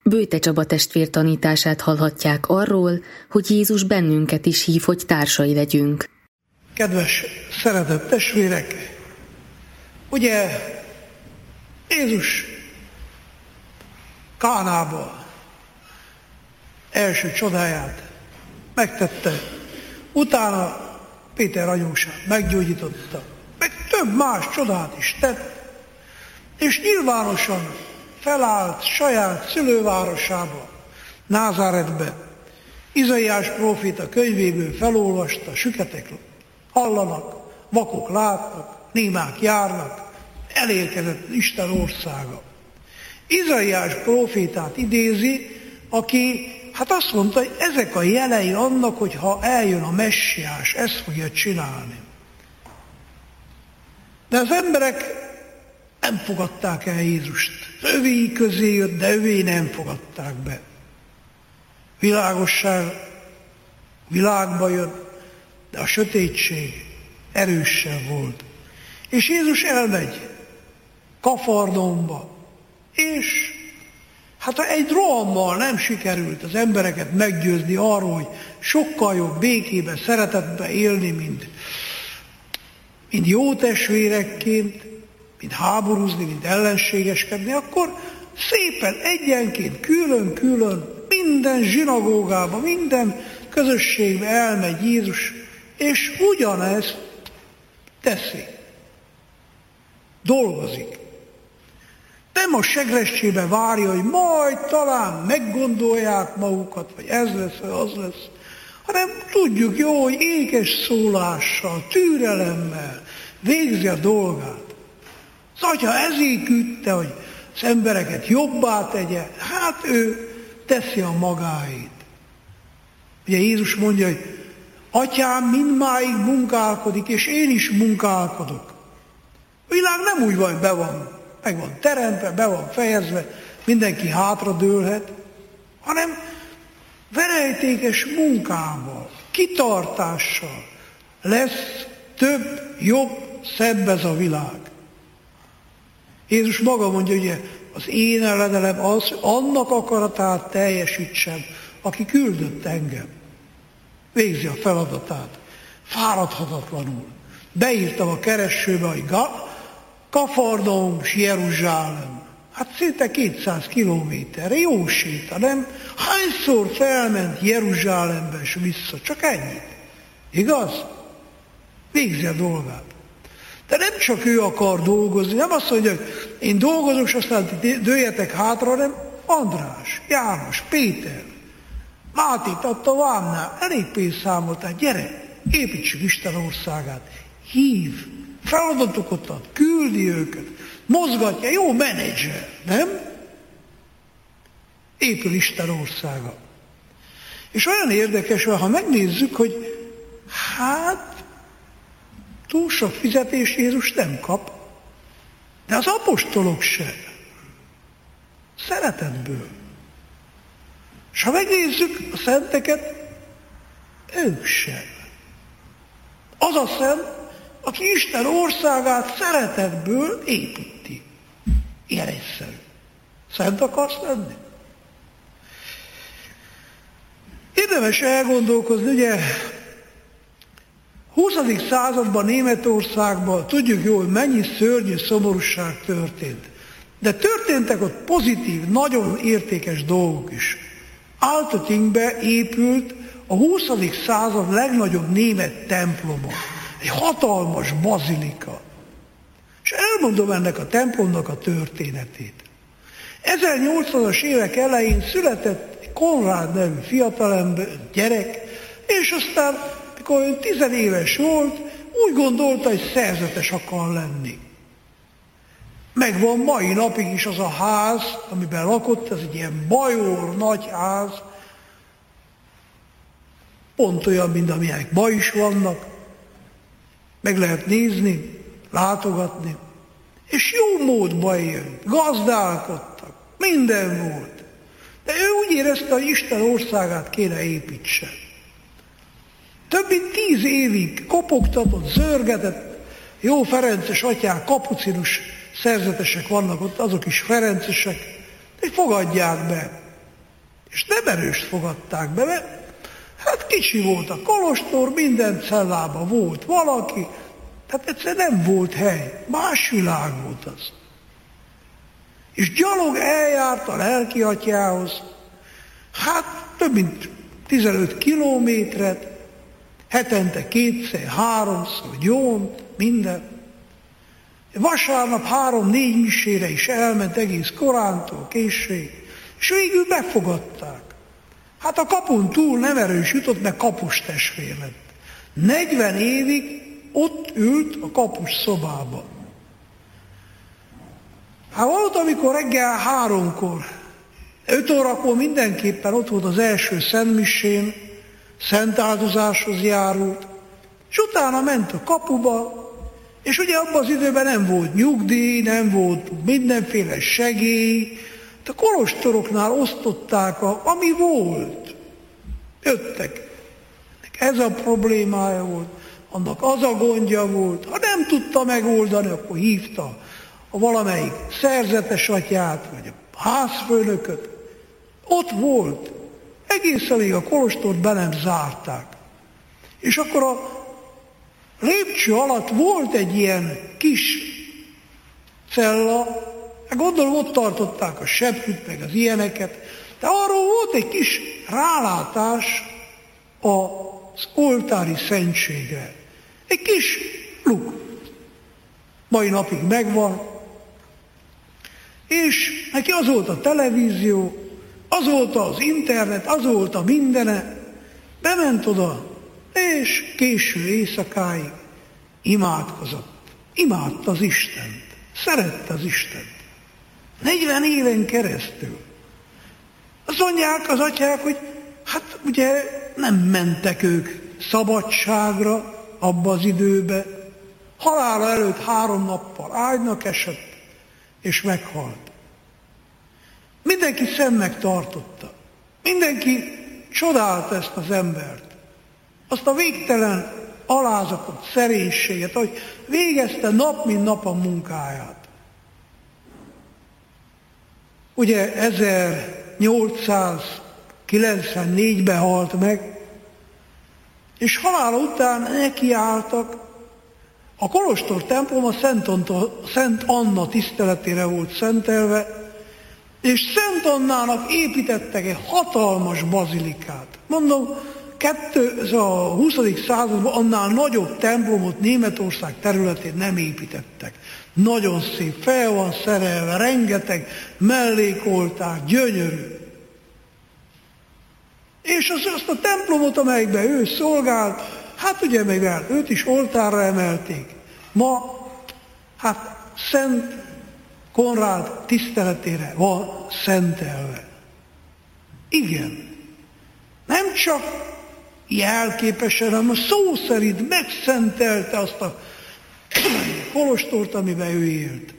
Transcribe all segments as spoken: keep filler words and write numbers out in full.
Bőte Csaba testvér tanítását hallhatják arról, hogy Jézus bennünket is hív, hogy társai legyünk. Kedves, szeretett testvérek, ugye Jézus Kánába első csodáját megtette, utána Péter anyósát meggyógyította, meg több más csodát is tett, és nyilvánosan felállt saját szülővárosába, Názáretbe. Izaiás próféta könyvéből felolvasta, süketek hallanak, vakok látnak, némák járnak, elérkezett Isten országa. Izaiás prófétát idézi, aki hát azt mondta, hogy ezek a jelei annak, hogy ha eljön a messiás, ezt fogja csinálni. De az emberek nem fogadták el Jézust. Az övéi közé jött, de övéi nem fogadták be. Világosság világba jött, de a sötétség erősen volt. És Jézus elmegy Kafarnaumba, és hát ha egy rohammal nem sikerült az embereket meggyőzni arról, hogy sokkal jobb békében, szeretetben élni, mint, mint jó testvérekként, mint háborúzni, mint ellenségeskedni, akkor szépen egyenként, külön-külön, minden zsinagógába, minden közösségbe elmegy Jézus, és ugyanezt teszi. Dolgozik. Nem a segressébe várja, hogy majd talán meggondolják magukat, vagy ez lesz, vagy az lesz, hanem tudjuk jó, hogy ékes szólással, türelemmel végzi a dolgát. Az Atya ezért küldte, hogy az embereket jobbá tegye, hát ő teszi a magáit. Ugye Jézus mondja, hogy Atyám mindmáig munkálkodik, és én is munkálkodok. A világ nem úgy van, hogy be van, meg van teremtve, be van fejezve, mindenki hátradőlhet, hanem verejtékes munkával, kitartással lesz több, jobb, szebb ez a világ. Jézus maga mondja, ugye, az én eledelem az, hogy annak akaratát teljesítsem, aki küldött engem. Végzi a feladatát, fáradhatatlanul. Beírtam a keresőbe, hogy Kafarnaum és Jeruzsálem. Hát szinte kétszáz kilométerre, jó séta, nem? Hányszor felment Jeruzsálembe és vissza? Csak ennyit. Igaz? Végzi a dolgát. De nem csak ő akar dolgozni, nem azt mondja, hogy én dolgozok, és aztán dőljetek hátra, hanem András, János, Péter, Mátét adta Vámnál, elég pénzt számoltál, gyere, építsük Isten országát. Hív, feladatokat ad, küldi őket, mozgatja, jó menedzser, nem? Épül Isten országa. És olyan érdekes, ha megnézzük, hogy hát túl sok fizetést Jézus nem kap, de az apostolok sem. Szeretetből. És ha megnézzük a szenteket, ők sem. Az a szent, aki Isten országát szeretetből építi. Ilyen egyszerű. Szent akarsz lenni? Érdemes elgondolkozni, ugye, huszadik században Németországban tudjuk jól, hogy mennyi szörnyű szomorúság történt. De történtek ott pozitív, nagyon értékes dolgok is. Altöttingbe épült a huszadik század legnagyobb német temploma. Egy hatalmas bazilika. És elmondom ennek a templomnak a történetét. ezernyolcszázas évek elején született egy Konrád nevű fiatalember, gyerek, és aztán, mikor ő tizenéves volt, úgy gondolta, hogy szerzetes akar lenni. Megvan mai napig is az a ház, amiben lakott, ez egy ilyen bajor nagy ház, pont olyan, mint amilyenek ma is vannak, meg lehet nézni, látogatni, és jó módba élt, gazdálkodtak, minden volt. De ő úgy érezte, hogy Isten országát kéne építse. Több mint tíz évig kopogtatott, zörgetett, jó ferences atyák, kapucinus szerzetesek vannak ott, azok is ferencesek, hogy fogadják be. És nem erőst fogadták be, mert hát kicsi volt a kolostor, minden cellában volt valaki, tehát egyszer nem volt hely, más világ volt az. És gyalog eljárt a lelkiatyához, hát több mint tizenöt kilométret, hetente kétszer, háromszor, gyónt, minden. Vasárnap három-négy misére is elment egész korántól későig, és végül befogadták. Hát a kapun túl nem erős jutott, mert kapus testvér lett. negyven évig ott ült a kapus szobában. Hát volt, amikor reggel háromkor, öt órakor mindenképpen ott volt az első szentmisén, szentáldozáshoz járult, és utána ment a kapuba, és ugye abban az időben nem volt nyugdíj, nem volt mindenféle segély, a kolostoroknál osztották, a, ami volt. Jöttek. Ez a problémája volt, annak az a gondja volt. Ha nem tudta megoldani, akkor hívta a valamelyik szerzetes atyát, vagy a házfőnököt. Ott volt. Egészen még a kolostort be nem zárták. És akkor a lépcső alatt volt egy ilyen kis cella, gondolom ott tartották a seprűt, meg az ilyeneket, de arról volt egy kis rálátás az oltári szentségre. Egy kis luk. Mai napig megvan. És neki az volt a televízió, az volt az internet, az volt a mindene. Bement oda, és késő éjszakáig imádkozott. Imádta az Istent. Szerette az Istent. negyven éven keresztül. Azt mondják az atyák, hogy hát ugye nem mentek ők szabadságra abba az időbe. Halála előtt három nappal ágynak esett, és meghalt. Mindenki szemnek tartotta. Mindenki csodálta ezt az embert. Azt a végtelen alázatot, szerénységet, hogy végezte nap mint nap a munkáját. Ugye ezernyolcszázkilencvennégyben halt meg, és halála után nekiálltak. A kolostor templom a Szent, Anna, Szent Anna tiszteletére volt szentelve, és Szent Annának építettek egy hatalmas bazilikát. Mondom, kettő, a huszadik században annál nagyobb templomot Németország területén nem építettek. Nagyon szép, fel van szerelve, rengeteg mellékoltár, gyönyörű. És az, azt a templomot, amelyikben ő szolgált, hát ugye meg őt is oltárra emelték. Ma, hát Szent Konrád tiszteletére van szentelve. Igen. Nem csak jelképesen, hanem szó szerint megszentelte azt a kolostort, amiben ő élt.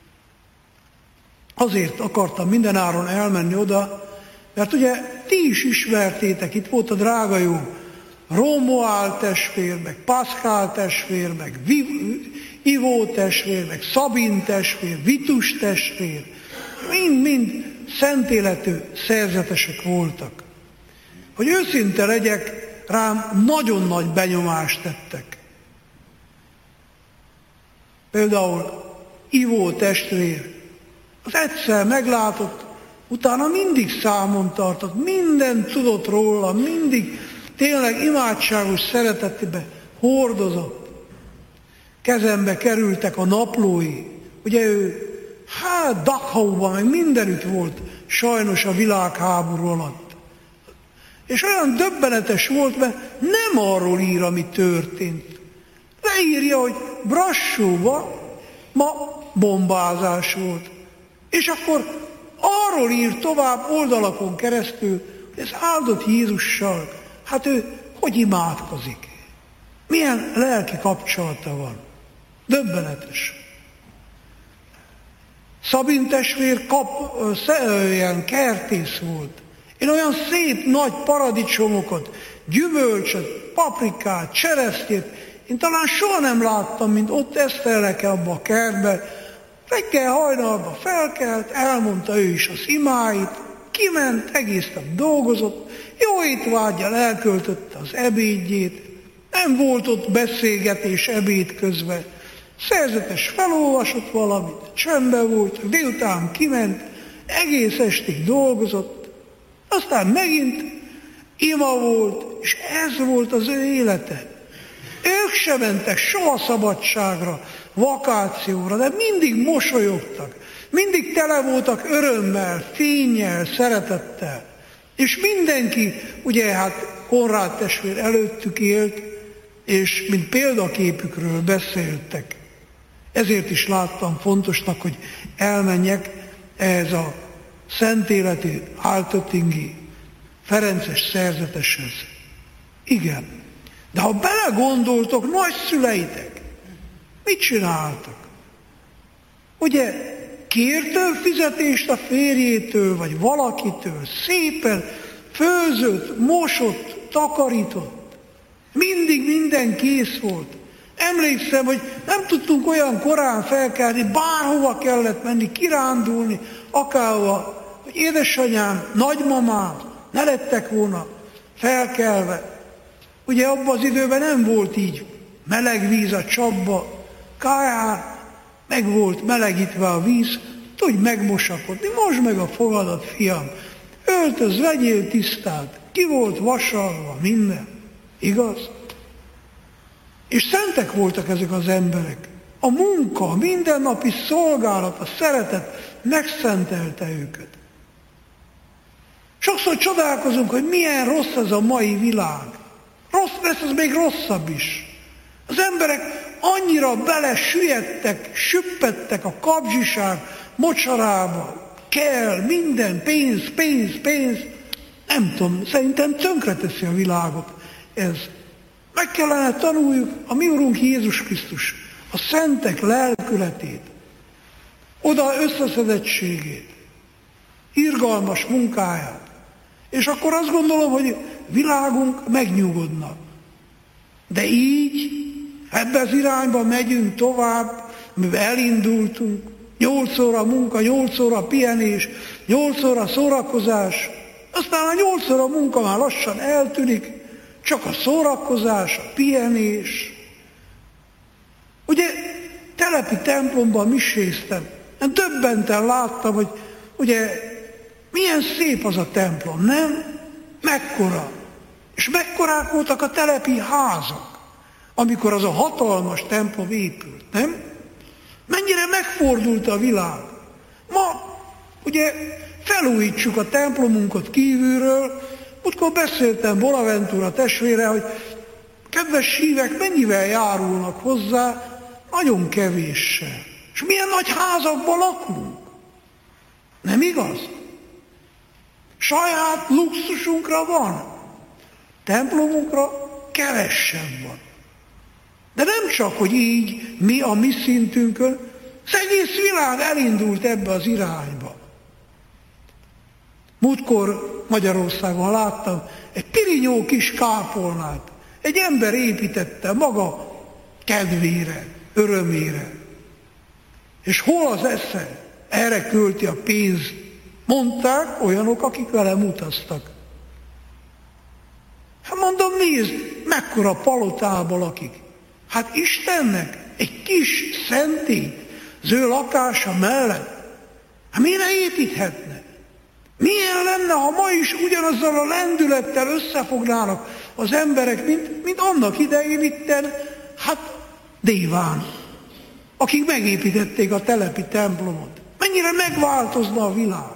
Azért akartam mindenáron elmenni oda, mert ugye ti is ismertétek, itt volt a drága jó Romuald testvér, meg Pascal testvér, meg Ivó testvér, meg Szabin testvér, Vitus testvér, mind-mind szent életű szerzetesek voltak. Hogy őszinte legyek, rám nagyon nagy benyomást tettek. Például Ivó testvér, az egyszer meglátott, utána mindig számon tartott, mindent tudott róla, mindig tényleg imádságos szeretetében hordozott. Kezembe kerültek a naplói, ugye ő, hát Dachauban, meg mindenütt volt, sajnos a világháború alatt. És olyan döbbenetes volt, mert nem arról ír, ami történt. Leírja, hogy Brassóban ma bombázás volt. És akkor arról ír tovább oldalakon keresztül, hogy ez áldott Jézussal, hát ő hogy imádkozik. Milyen lelki kapcsolata van. Döbbenetes. Szabin testvér kap, ilyen kertész volt. Én olyan szép nagy paradicsomokat, gyümölcsöt, paprikát, cseresztét, én talán soha nem láttam, mint ott eszterleke abba a kertbe. Reggel hajnalba felkelt, elmondta ő is az imáit, kiment, egész nap dolgozott, jó étvággyal elköltötte az ebédjét, nem volt ott beszélgetés ebéd közben, szerzetes felolvasott valamit, csendben volt, délután kiment, egész estig dolgozott, aztán megint ima volt, és ez volt az ő élete. Ők sem mentek soha szabadságra, vakációra, de mindig mosolyogtak, mindig tele voltak örömmel, fénnyel, szeretettel. És mindenki, ugye hát Konrád testvér előttük élt, és mint példaképükről beszéltek. Ezért is láttam fontosnak, hogy elmenjek ehhez a szent életű Áltöttingi ferences szerzeteshez. Igen. De ha belegondoltok, nagyszüleitek, mit csináltak? Ugye kérte fizetést a férjétől, vagy valakitől, szépen főzött, mosott, takarított. Mindig minden kész volt. Emlékszem, hogy nem tudtunk olyan korán felkelni, bárhova kellett menni, kirándulni, akárhova, hogy édesanyám, nagymamám ne lettek volna felkelve. Ugye abban az időben nem volt így meleg víz a csapba, kájár, meg volt melegítve a víz, tudj megmosakodni, mosd meg a fogadat, fiam, öltöz, vegyél tisztát, ki volt vasalva, minden, igaz? És szentek voltak ezek az emberek. A munka, a mindennapi szolgálat, a szeretet megszentelte őket. Sokszor csodálkozunk, hogy milyen rossz ez a mai világ. Rossz lesz, ez még rosszabb is. Az emberek annyira bele süllyedtek, süppettek a kapzsiság mocsarába. Kell, minden, pénz, pénz, pénz. Nem tudom, szerintem tönkreteszi a világot ez. Meg kellene tanuljuk a mi Urunk Jézus Krisztus, a szentek lelkületét, oda összeszedettségét, irgalmas munkáját. És akkor azt gondolom, hogy világunk megnyugodna. De így, ebbe az irányba megyünk tovább, mivel elindultunk, nyolc óra munka, nyolc óra pihenés, nyolc óra szórakozás, aztán a nyolc óra munka már lassan eltűnik, csak a szórakozás, a pihenés. Ugye telepi templomban miséztem, döbbenten láttam, hogy ugye milyen szép az a templom, nem? Mekkora. És mekkorák voltak a telepi házak, amikor az a hatalmas templom épült, nem? Mennyire megfordult a világ. Ma ugye felújítsuk a templomunkat kívülről. Múltkor beszéltem Bonaventura testvére, hogy kedves hívek mennyivel járulnak hozzá, nagyon kevéssel. És milyen nagy házakban lakunk. Nem igaz? Saját luxusunkra van, templomunkra kevesebb van. De nem csak, hogy így mi a mi szintünkön, az egész világ elindult ebbe az irányba. Múltkor Magyarországon láttam egy pirinyó kis kápolnát. Egy ember építette maga kedvére, örömére. És hol az esze? Erre költi a pénzt. Mondták olyanok, akik velem utaztak. Hát mondom, nézd, mekkora palotában lakik. Hát Istennek egy kis szentét az ő lakása mellett. Hát mire építhetne? Milyen lenne, ha ma is ugyanazzal a lendülettel összefognának az emberek, mint, mint annak idején itten, hát Déván, akik megépítették a telepi templomot. Mennyire megváltozna a világ.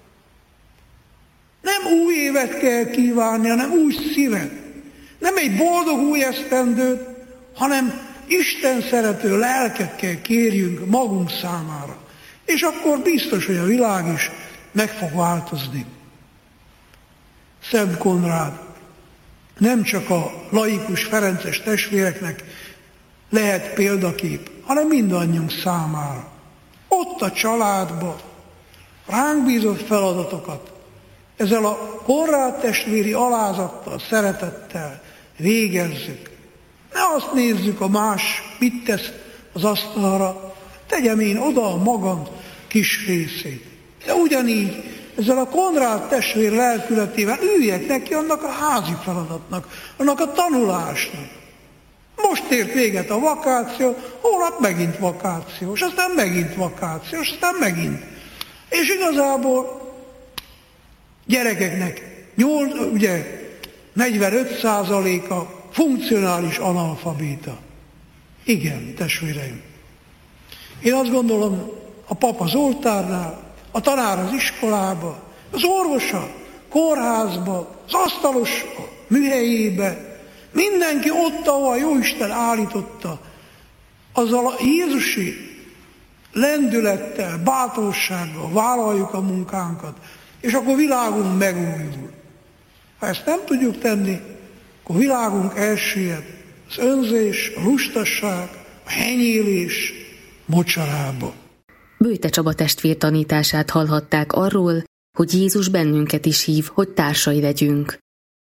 Nem új évet kell kívánni, hanem új szívet. Nem egy boldog új esztendőt, hanem Isten szerető lelket kell kérjünk magunk számára. És akkor biztos, hogy a világ is meg fog változni. Szent Konrád nem csak a laikus ferences testvéreknek lehet példakép, hanem mindannyiunk számára. Ott a családba ránk bízott feladatokat ezzel a Konrád testvéri alázattal, szeretettel végezzük. Ne azt nézzük, a más mit tesz az asztalra, tegyem én oda a magam kis részét. De ugyanígy ezzel a Konrád testvér lelkületével üljek neki annak a házi feladatnak, annak a tanulásnak. Most ért véget a vakáció, holnap megint vakáció, és aztán megint vakáció, és aztán megint. És igazából gyerekeknek nyolc, ugye negyvenöt százaléka funkcionális analfabéta. Igen, testvéreim. Én azt gondolom, a pap az oltárnál, a tanár az iskolába, az orvos a kórházba, az asztalos a műhelyébe, mindenki ott, ahol a Jóisten állította, azzal a jézusi lendülettel, bátorsággal vállaljuk a munkánkat, és akkor világunk megújul. Ha ezt nem tudjuk tenni, akkor világunk elsüllyed az önzés, a lustaság, a henyélés mocsarába. Böjte Csaba testvér tanítását hallhatták arról, hogy Jézus bennünket is hív, hogy társai legyünk.